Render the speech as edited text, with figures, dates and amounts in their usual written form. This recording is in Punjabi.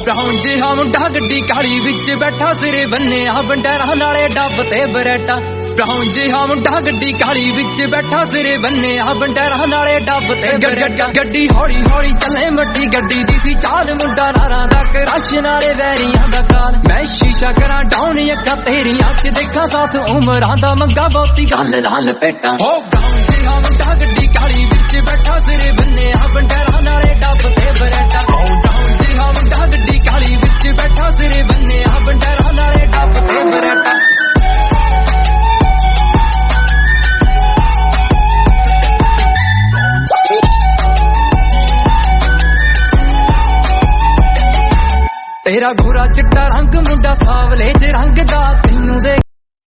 ਬਰਾਉਨ ਜਿਹਾ ਮੁੰਡਾ ਗੱਡੀ ਕਾਲੀ ਵਿੱਚ ਬੈਠਾ ਸਿਰੇ ਬੰਨੇ ਆ ਬੰਡਰਾਂ ਨਾਲੇ ਡੱਬ ਤੇ ਬਰੇਟਾ ਬਰਾਉਨ ਜਿਹਾ ਮੁੰਡਾ ਗੱਡੀ ਕਾਲੀ ਵਿੱਚ ਬੈਠਾ ਸਿਰੇ ਬੰਨੇ ਆ ਬੰਡਰਾਂ ਨਾਲੇ ਡੱਬ ਤੇ ਬਰੇਟਾ ਗੱਡੀ ਹੌਲੀ ਹੌਲੀ ਚੱਲੇ ਮੱਠੀ ਗੱਡੀ ਦੀ ਸੀ ਚਾਲ ਮੁੰਡਾ ਨਾਰਾਂ ਦਾ ਕ੍ਰਸ਼ ਨਾਲੇ ਵੈਰੀਆਂ ਦਾ ਕਾਲ ਮੈਂ ਸ਼ੀਸ਼ਾ ਕਰਾਂ ਡਾਊਨ ਅੱਖਾਂ ਤੇਰੀਆਂ ਚ ਦੇਖਾਂ ਸਾਥ ਉਮਰਾਂ ਦਾ ਮੰਗਾ ਬਹੁਤੀ ਗੱਲ ਨਾਲ ਪੇਟਾਂ ਹੋ ਬਰਾਉਨ ਜਿਹਾ ਮੁੰਡਾ ਗੱਡੀ ਕਾਲੀ ਵਿੱਚ ਬੈਠਾ ਸਿਰੇ ਬੰਨੇ ਆ ਬੰਡਰਾਂ ਨਾਲੇ ਡੱਬ ਤੇ ਬਰੇਟਾ ਬਰਾਉਨ ਜਿਹਾ ਮੁੰਡਾ ਗੱਡੀ ਕਾਲੀ ਵਿੱਚ ਬੈਠਾ ਸਿਰੇ ਬੰਨੇ ਆ ਬੰਡਰਾਂ ਨਾਲੇ ਡੱਬ ਤੇ ਬਰੇਟਾ ਤੇਰਾ ਗੋਰਾ ਚਿੱਟਾ ਰੰਗ ਮੁੰਡਾ ਸਾਵਲੇ ਚ ਰੰਗ ਦਾ ਤੈਨੂੰ ਦੇਖ